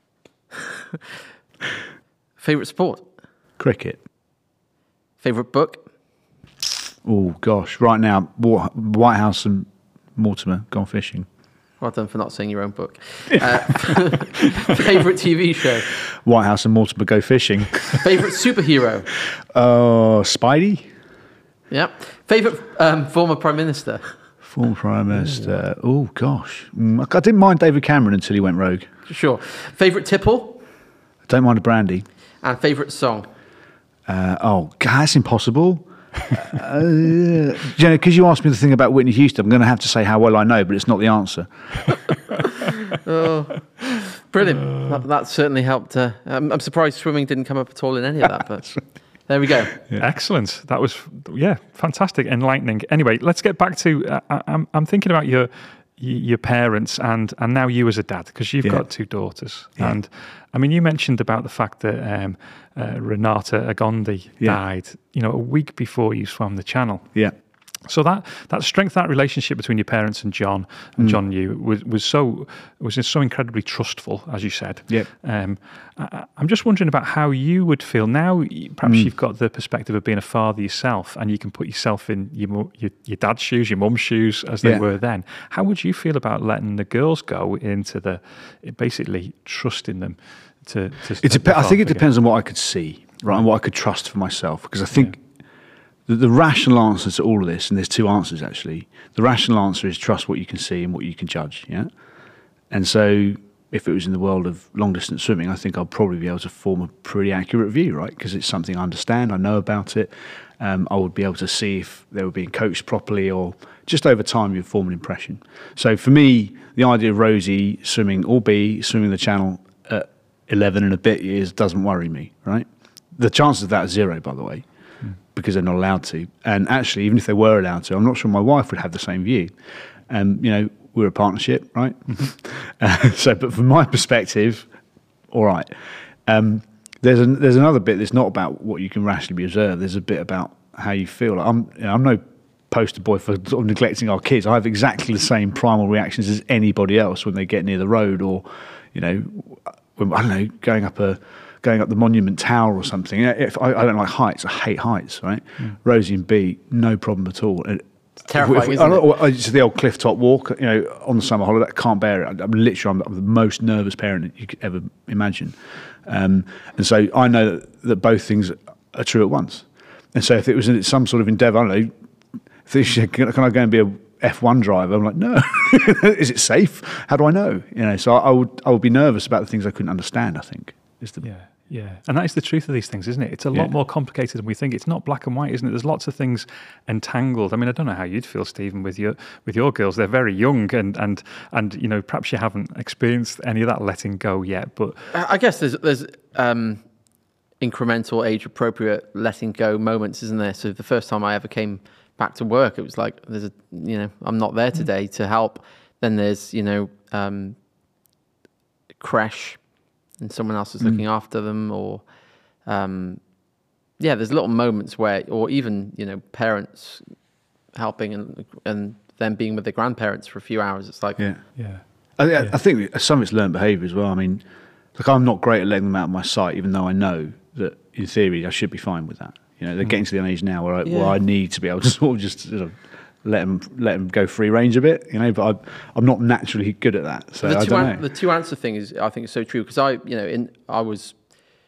Speaker 2: Favourite sport?
Speaker 3: cricket.
Speaker 2: Favourite book?
Speaker 3: Oh gosh, right now, Wa- White House and Mortimer gone fishing.
Speaker 2: Well done for not saying your own book. Uh, favourite T V show?
Speaker 3: White House and Mortimer go fishing.
Speaker 2: Favourite superhero?
Speaker 3: Oh, Spidey,
Speaker 2: Yeah. Favourite um, former Prime Minister?
Speaker 3: former Prime Minister. Oh gosh, Mm, I didn't mind David Cameron until he went rogue.
Speaker 2: Sure. Favourite tipple?
Speaker 3: I don't mind a brandy.
Speaker 2: And favourite song?
Speaker 3: Uh, oh, God, that's impossible. uh, you know, because you asked me the thing about Whitney Houston, I'm going to have to say how well I know, but it's not the answer.
Speaker 2: Brilliant. That, that certainly helped. Uh, I'm, I'm surprised swimming didn't come up at all in any of that, but there we go.
Speaker 1: Excellent. That was, yeah, fantastic, enlightening. Anyway, let's get back to. Uh, I- I'm I'm thinking about your your parents and and now you as a dad, because you've
Speaker 3: Yeah.
Speaker 1: got two daughters.
Speaker 3: Yeah.
Speaker 1: And I mean, you mentioned about the fact that um, uh, Renata Agondi
Speaker 3: Yeah.
Speaker 1: died, you know, a week before you swam the channel.
Speaker 3: Yeah.
Speaker 1: So that that strength, that relationship between your parents and John and
Speaker 3: Mm.
Speaker 1: John and you was was so was so incredibly trustful, as you said.
Speaker 3: Yep.
Speaker 1: Um, I, I'm just wondering about how you would feel now. Perhaps
Speaker 3: Mm.
Speaker 1: you've got the perspective of being a father yourself, and you can put yourself in your mu- your, your dad's shoes, your mum's shoes, as they
Speaker 3: Yeah.
Speaker 1: were then. How would you feel about letting the girls go into the basically trusting them to? to
Speaker 3: It
Speaker 1: to
Speaker 3: dep-
Speaker 1: the
Speaker 3: I think it
Speaker 1: father
Speaker 3: depends on what I could see, right, and what I could trust for myself. Because I think the, the rational answer to all of this, and there's two answers actually. The rational answer is trust what you can see and what you can judge. Yeah, and so if it was in the world of long distance swimming, I think I'll probably be able to form a pretty accurate view, right? Because it's something I understand, I know about it. Um, I would be able to see if they were being coached properly, or just over time you'd form an impression. So for me, the idea of Rosie swimming, or B, swimming the channel at eleven and a bit years doesn't worry me, right? The chances of that are zero, by the way, because they're not allowed to. And actually, even if they were allowed to, I'm not sure my wife would have the same view. Um, you know, we're a partnership, right? uh, so, but from my perspective, all right. Um, there's an, there's another bit that's not about what you can rationally be observed. There's a bit about how you feel. Like I'm, you know, I'm no poster boy for sort of neglecting our kids. I have exactly the same primal reactions as anybody else when they get near the road, or, you know, when, I don't know, going up a going up the Monument Tower or something. If I, I don't like heights, I hate heights, right? Mm. Rosie and B, no problem at all. And
Speaker 2: it's terrifying,
Speaker 3: if, if,
Speaker 2: isn't
Speaker 3: I,
Speaker 2: it?
Speaker 3: I, it's the old cliff top walk, you know, on the summer holiday. I can't bear it. I'm literally, I'm, I'm the most nervous parent that you could ever imagine. Um, and so I know that, that both things are true at once. And so if it was in some sort of endeavour, I don't know, if they said, can I go and be a F one driver. I'm like, no, is it safe? How do I know? You know, so I, I would I would be nervous about the things I couldn't understand. I think is the
Speaker 1: yeah. Yeah, and that is the truth of these things, isn't it? It's a
Speaker 3: Yeah.
Speaker 1: lot more complicated than we think. It's not black and white, isn't it? There's lots of things entangled. I mean, I don't know how you'd feel, Stephen, with your with your girls. They're very young, and and and you know, perhaps you haven't experienced any of that letting go yet. But
Speaker 2: I guess there's there's um, incremental, age appropriate letting go moments, isn't there? So the first time I ever came back to work, it was like there's a you know I'm not there today to help. Then there's you know um, crash. And someone else is looking mm. after them, or um, yeah, there's little moments where, or even you know, parents helping and and them being with their grandparents for a few hours. It's like
Speaker 3: yeah,
Speaker 1: yeah.
Speaker 3: I,
Speaker 1: yeah.
Speaker 3: I think some of it's learned behaviour as well. I mean, like I'm not great at letting them out of my sight, even though I know that in theory I should be fine with that. You know, they're mm. getting to the age now where I, yeah. where I need to be able to sort of just sort of let them let them go free range a bit, you know. But I, I'm not naturally good at that, so
Speaker 2: the
Speaker 3: I
Speaker 2: two
Speaker 3: don't
Speaker 2: an-
Speaker 3: know.
Speaker 2: The two answer thing is, I think, is so true because I, you know, in I was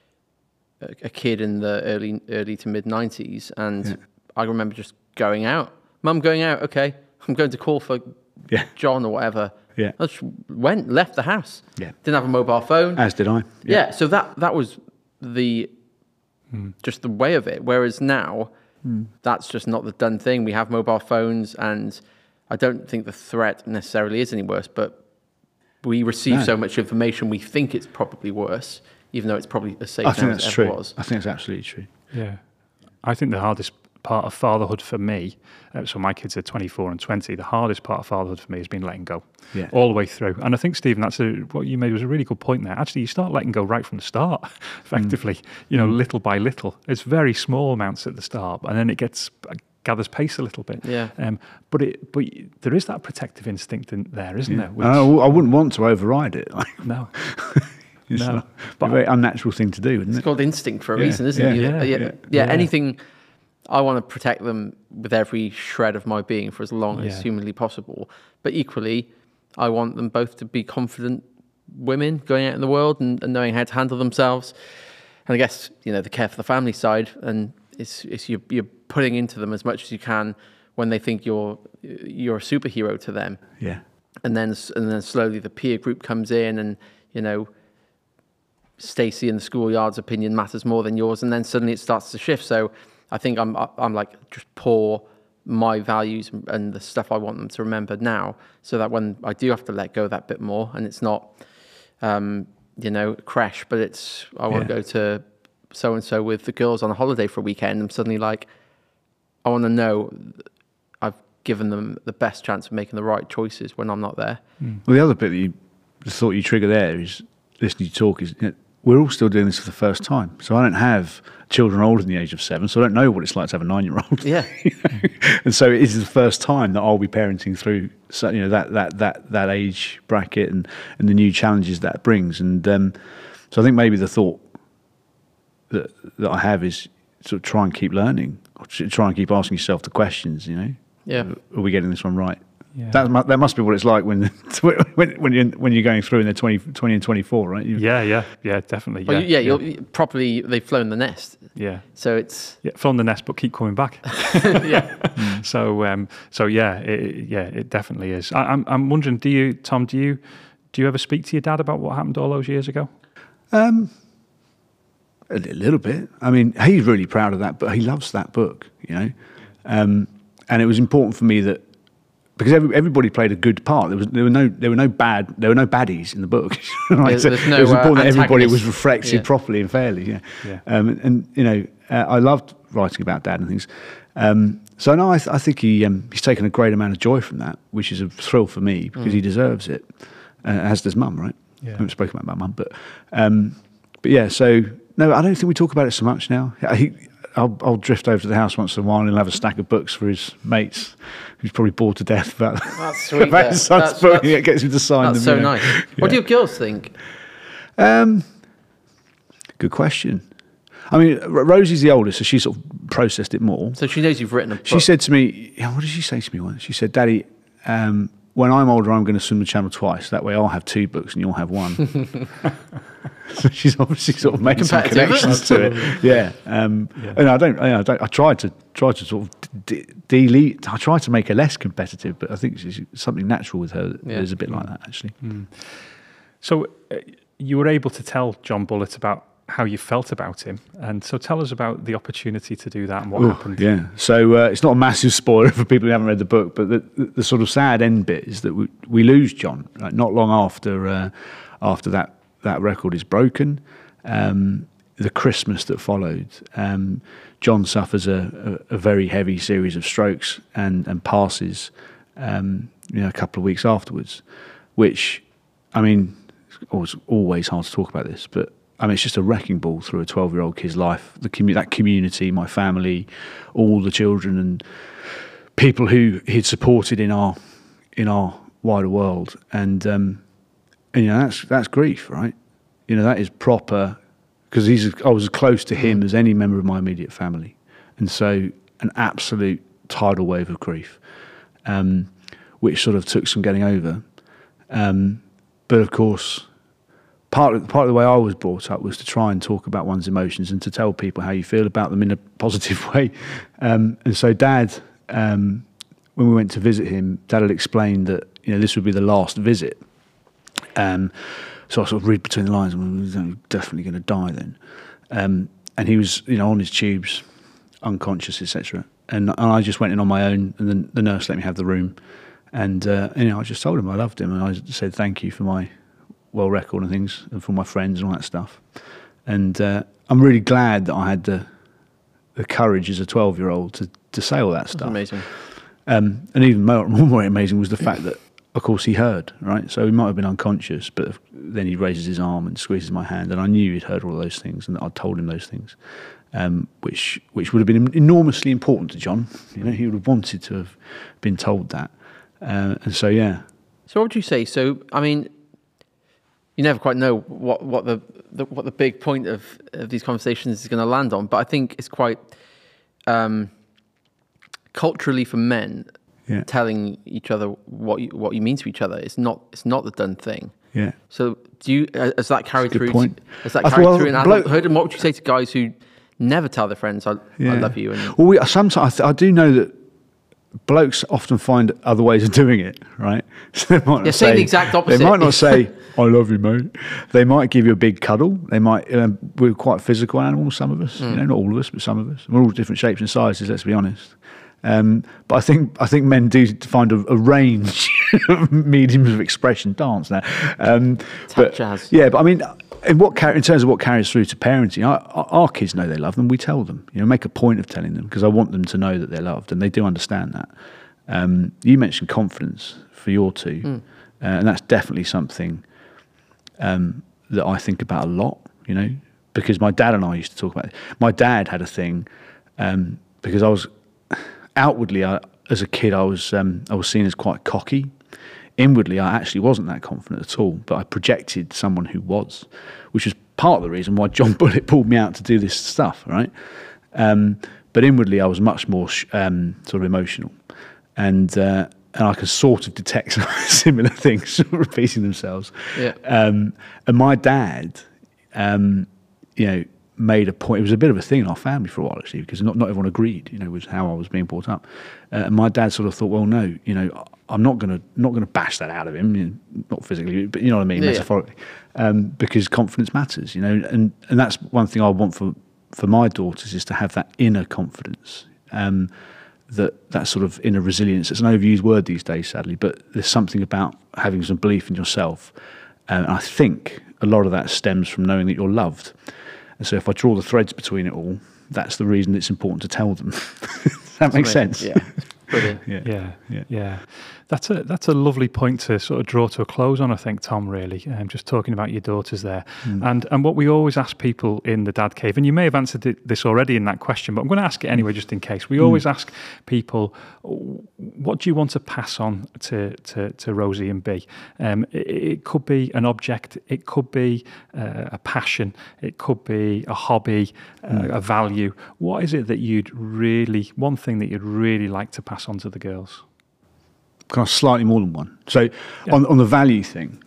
Speaker 2: a, a kid in the early early to mid nineties, and yeah. I remember just going out. Mum, going out. Okay, I'm going to call for
Speaker 3: yeah.
Speaker 2: John or whatever.
Speaker 3: Yeah,
Speaker 2: I just went, left the house.
Speaker 3: Yeah,
Speaker 2: didn't have a mobile phone.
Speaker 3: As did I.
Speaker 2: Yeah, yeah so that that was the mm. just the way of it. Whereas now. Mm. That's just not the done thing. We have mobile phones, and I don't think the threat necessarily is any worse, but we receive no. so much information, we think it's probably worse, even though it's probably as safe
Speaker 3: I
Speaker 2: now
Speaker 3: think
Speaker 2: as
Speaker 3: that's
Speaker 2: it
Speaker 3: true.
Speaker 2: ever was.
Speaker 3: I think it's absolutely true.
Speaker 1: Yeah. I think the hardest part of fatherhood for me, uh, so my kids are twenty-four and twenty, the hardest part of fatherhood for me has been letting go
Speaker 3: yeah.
Speaker 1: all the way through. And I think, Stephen, that's a, what you made was a really good point there. Actually, you start letting go right from the start, effectively, mm. you know, mm. little by little. It's very small amounts at the start, and then it gets gathers pace a little bit.
Speaker 2: Yeah.
Speaker 1: Um, but it, but there is that protective instinct in there, isn't
Speaker 3: yeah.
Speaker 1: there? Which,
Speaker 3: I, I wouldn't want to override it.
Speaker 1: No.
Speaker 3: It's
Speaker 1: no,
Speaker 3: but a very unnatural thing to do, isn't
Speaker 2: it's
Speaker 3: it?
Speaker 2: called instinct for a
Speaker 3: yeah,
Speaker 2: reason, isn't
Speaker 3: yeah,
Speaker 2: it?
Speaker 3: yeah,
Speaker 2: Yeah, yeah,
Speaker 3: yeah,
Speaker 2: yeah.
Speaker 1: yeah.
Speaker 2: Anything, I want to protect them with every shred of my being for as long
Speaker 1: yeah.
Speaker 2: as humanly possible. But equally, I want them both to be confident women going out in the world and, and knowing how to handle themselves. And I guess, you know, the care for the family side, and it's, it's you're, you're putting into them as much as you can when they think you're you're a superhero to them.
Speaker 3: Yeah.
Speaker 2: And then and then slowly the peer group comes in, and you know, Stacey in the schoolyard's opinion matters more than yours, and then suddenly it starts to shift. So I think I'm I'm like just pour my values and the stuff I want them to remember now, so that when I do have to let go that bit more, and it's not, um, you know, crash, but it's I want to
Speaker 3: yeah.
Speaker 2: go to so and so with the girls on a holiday for a weekend. I'm suddenly like, I want to know I've given them the best chance of making the right choices when I'm not there.
Speaker 3: Mm. Well, the other bit that you the thought you trigger there is listening to you talk is, you know, we're all still doing this for the first time. So I don't have children older than the age of seven, so I don't know what it's like to have a nine-year-old.
Speaker 2: Yeah.
Speaker 3: You know? And so it is the first time that I'll be parenting through, so, you know, that that that that age bracket and, and the new challenges that brings. And um, so I think maybe the thought that that I have is sort of try and keep learning, or try and keep asking yourself the questions. You know,
Speaker 2: Yeah.
Speaker 3: Are we getting this one right?
Speaker 1: Yeah.
Speaker 3: That mu- that must be what it's like when when when you're when you're going through and they're twenty, twenty and twenty-four, right? You,
Speaker 1: Yeah, yeah, yeah, definitely.
Speaker 2: Well,
Speaker 1: yeah,
Speaker 2: yeah, you're properly. They've flown the nest.
Speaker 1: yeah.
Speaker 2: So it's
Speaker 1: Yeah, flown the nest, but keep coming back.
Speaker 2: yeah.
Speaker 1: So, um, so yeah, it, yeah, it definitely is. I, I'm, I'm wondering, do you, Tom, do you, do you ever speak to your dad about what happened all those years ago?
Speaker 3: Um, a li- little bit. I mean, he's really proud of that, but he loves that book, you know. Um, and it was important for me that because every, everybody played a good part. There was there were no there were no bad there were no baddies in the book. Right?
Speaker 2: There's,
Speaker 3: So
Speaker 2: there's no,
Speaker 3: it was important
Speaker 2: uh,
Speaker 3: that everybody was
Speaker 2: antagonist.
Speaker 3: reflected
Speaker 2: Yeah.
Speaker 3: properly and fairly. Yeah.
Speaker 1: Yeah.
Speaker 3: Um, and, and you know, uh, I loved writing about Dad and things. Um, so no, I, th- I think he um, he's taken a great amount of joy from that, which is a thrill for me because
Speaker 2: Mm.
Speaker 3: he deserves it, uh, as does Mum, right?
Speaker 1: Yeah.
Speaker 3: I haven't spoken about my mum, but um, but yeah. So no, I don't think we talk about it so much now. He, I'll, I'll drift over to the house once in a while and he'll have a stack of books for his mates, who's probably bored to death about,
Speaker 2: That's sweet.
Speaker 3: about
Speaker 2: yeah.
Speaker 3: his son's
Speaker 2: That's-
Speaker 3: book.
Speaker 2: that's-
Speaker 3: It gets him to sign
Speaker 2: That's
Speaker 3: them.
Speaker 2: so
Speaker 3: you know.
Speaker 2: nice. What do your girls think?
Speaker 3: Um, good question. I mean, R- Rosie's the oldest, so she sort of processed it more.
Speaker 2: So she knows you've written a book.
Speaker 3: She said to me, yeah, what did she say to me once? She said, Daddy, um, when I'm older, I'm going to swim the channel twice. That way I'll have two books and you'll have one. So she's obviously sort of making some
Speaker 2: Competitive.
Speaker 3: connections to it. Yeah. Um,
Speaker 1: Yeah.
Speaker 3: And I don't, I, don't, I tried to try to sort of de- delete. I try to make her less competitive, but I think it's something natural with her.
Speaker 2: Yeah.
Speaker 3: It's a bit like that, actually.
Speaker 1: Mm. So uh, you were able to tell John Bullitt about how you felt about him, and so tell us about the opportunity to do that and what
Speaker 3: Ooh,
Speaker 1: happened.
Speaker 3: Yeah, so uh, it's not a massive spoiler for people who haven't read the book, but the, the, the sort of sad end bit is that we, we lose John like, not long after uh, after that that record is broken. Um, the Christmas that followed, um, John suffers a, a, a very heavy series of strokes and and passes, um, you know, a couple of weeks afterwards, which, I mean, it's always hard to talk about this, but I mean, it's just a wrecking ball through a twelve-year-old kid's life. The commu- that community, my family, all the children and people who he'd supported in our in our wider world, and, um, and you know that's that's grief, right? You know that is proper, because he's I was as close to him as any member of my immediate family, and so an absolute tidal wave of grief, um, which sort of took some getting over, um, but of course. Part of, part of the way I was brought up was to try and talk about one's emotions and to tell people how you feel about them in a positive way. Um, and so Dad, um, when we went to visit him, Dad had explained that, you know, this would be the last visit. Um, so I sort of read between the lines, and we're definitely going to die then. Um, and he was, you know, on his tubes, unconscious, et cetera. And, and I just went in on my own, and then the nurse let me have the room. And, uh, you know, I just told him I loved him, and I said thank you for my world record and things, and for my friends and all that stuff. And uh, I'm really glad that I had the the courage as a twelve-year-old to, to say all that
Speaker 2: That's
Speaker 3: stuff.
Speaker 2: amazing.
Speaker 3: Um, and even more, more amazing was the fact that, of course, he heard, right? So he might have been unconscious, but then he raises his arm and squeezes my hand, and I knew he'd heard all of those things, and that I'd told him those things, um, which which would have been enormously important to John. You know, he would have wanted to have been told that. Uh, and so, yeah.
Speaker 2: So what would you say? So, I mean, you never quite know what, what the, the what the big point of, of these conversations is going to land on, but I think it's quite um, culturally for men,
Speaker 3: Yeah.
Speaker 2: telling each other what you, what you mean to each other. It's not it's not the done thing.
Speaker 3: Yeah.
Speaker 2: So do you uh, has that carried
Speaker 3: That's a good
Speaker 2: through?
Speaker 3: point.
Speaker 2: To, has that
Speaker 3: I
Speaker 2: carried
Speaker 3: thought-
Speaker 2: through in
Speaker 3: well,
Speaker 2: adulthood? And what would you say to guys who never tell their friends, "I, I love you"? And
Speaker 3: Well, we, sometimes I, th- I do know that blokes often find other ways of doing it, right? So they might not
Speaker 2: Yeah, saying the exact opposite.
Speaker 3: They might not say, "I love you, mate." They might give you a big cuddle. They might. Um, we're quite physical animals, some of us.
Speaker 2: Mm.
Speaker 3: You know, not all of us, but some of us. We're all different shapes and sizes. Let's be honest. Um, but I think I think men do find a, a range of mediums of expression. Dance now, um, but
Speaker 2: jazz.
Speaker 3: yeah. But I mean, in what car- in terms of what carries through to parenting, I, our, our kids know they love them. We tell them, you know, make a point of telling them, because I want them to know that they're loved, and they do understand that. Um, you mentioned confidence for your two,
Speaker 2: Mm.
Speaker 3: uh, and that's definitely something um, that I think about a lot. You know, because my dad and I used to talk about it. My dad had a thing um, because I was. Outwardly, I, as a kid, I was um, I was seen as quite cocky. Inwardly, I actually wasn't that confident at all, but I projected someone who was, which was part of the reason why John Bullitt pulled me out to do this stuff, right? Um, but inwardly, I was much more sh- um, sort of emotional, and uh, and I could sort of detect some similar things repeating themselves.
Speaker 2: Yeah.
Speaker 3: Um, and my dad, um, you know. made a point. It was a bit of a thing in our family for a while, actually, because not, not everyone agreed, you know, with how I was being brought up. Uh, and my dad sort of thought, well, no, you know, I'm not going to not going to bash that out of him, you know, not physically, but you know what I mean,
Speaker 2: Yeah.
Speaker 3: metaphorically, um, because confidence matters, you know, and and that's one thing I want for for my daughters, is to have that inner confidence, um, that that sort of inner resilience. It's an overused word these days, sadly, but there's something about having some belief in yourself, uh, and I think a lot of that stems from knowing that you're loved. And so if I draw the threads between it all, that's the reason it's important to tell them. Does that make sense?
Speaker 2: Yeah. Brilliant.
Speaker 3: yeah.
Speaker 1: Yeah,
Speaker 3: Yeah.
Speaker 1: yeah. That's a that's a lovely point to sort of draw to a close on, I think, Tom, really. Um, just talking about your daughters there.
Speaker 3: Mm.
Speaker 1: And and what we always ask people in the Dad Cave, and you may have answered it, this already in that question, but I'm going to ask it anyway, just in case. We
Speaker 3: Mm.
Speaker 1: always ask people, what do you want to pass on to, to, to Rosie and B? Um, it, it could be an object, it could be uh, a passion, it could be a hobby, uh,
Speaker 3: Mm.
Speaker 1: a value. What is it that you'd really, one thing that you'd really like to pass on to the girls?
Speaker 3: Kind of slightly more than one. So
Speaker 1: Yeah.
Speaker 3: on on the value thing,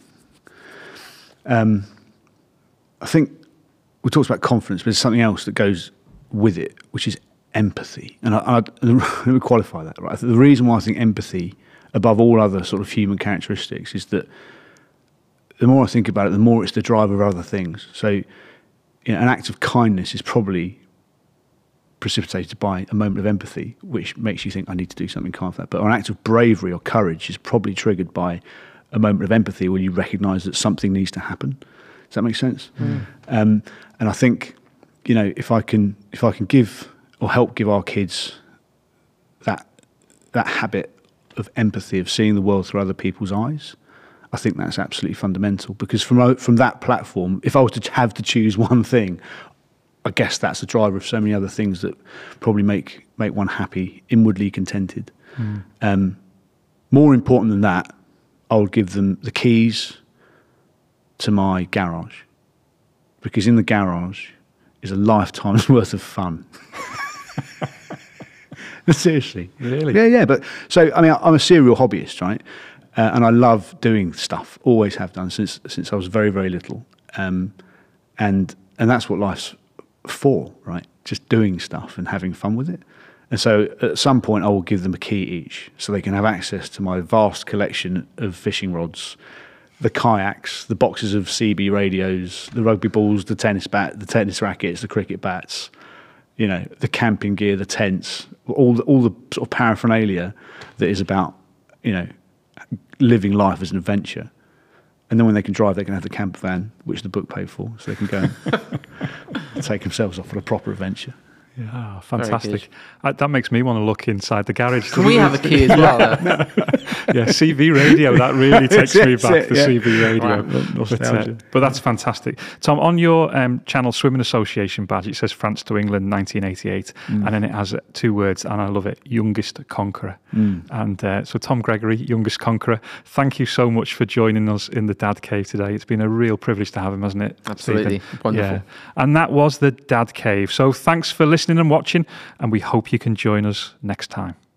Speaker 3: um, I think we talked about confidence, but there's something else that goes with it, which is empathy, and I, I, let me qualify that. Right, the reason why I think empathy, above all other sort of human characteristics, is that the more I think about it, the more it's the driver of other things. So, you know, an act of kindness is probably precipitated by a moment of empathy, which makes you think, I need to do something kind for that. But an act of bravery or courage is probably triggered by a moment of empathy where you recognise that something needs to happen. Does that make sense? Mm. Um, and I think, you know, if I can, if I can give or help give our kids that that habit of empathy, of seeing the world through other people's eyes, I think that's absolutely fundamental. Because from from that platform, if I was to have to choose one thing, I guess that's the driver of so many other things that probably make make one happy, inwardly contented. Mm. Um, more important than that, I would give them the keys to my garage, because in the garage is a lifetime's worth of fun. Seriously,
Speaker 1: really?
Speaker 3: Yeah, yeah. But so I mean, I'm a serial hobbyist, right? Uh, and I love doing stuff. Always have done since since I was very very little. Um, and and that's what life's for, right? Just doing stuff and having fun with it. And so at some point I will give them a key each so they can have access to my vast collection of fishing rods, the kayaks, the boxes of C B radios, the rugby balls, the tennis bat, the tennis rackets, the cricket bats, you know, the camping gear, the tents, all the, all the sort of paraphernalia that is about, you know, living life as an adventure. And then when they can drive, they can have the camper van, which the book paid for, so they can go and take themselves off on a proper adventure.
Speaker 1: Yeah, oh, fantastic. Uh, that makes me want to look inside the garage.
Speaker 2: Can we have a key as well?
Speaker 1: Yeah, C B radio, that really takes me back,
Speaker 3: it,
Speaker 1: the
Speaker 3: yeah.
Speaker 1: C B radio.
Speaker 3: Right.
Speaker 1: But, uh, but that's fantastic. Tom, on your um, channel Swimming Association badge, it says France to England nineteen eighty-eight, mm. and then it has two words, and I love it, youngest conqueror. Mm. And uh, so Tom Gregory, youngest conqueror, thank you so much for joining us in the Dad Cave today. It's been a real privilege to have him, hasn't it?
Speaker 2: Absolutely.
Speaker 1: Stephen?
Speaker 2: Wonderful.
Speaker 1: Yeah. And that was the Dad Cave. So thanks for listening and watching, and we hope you can join us next time.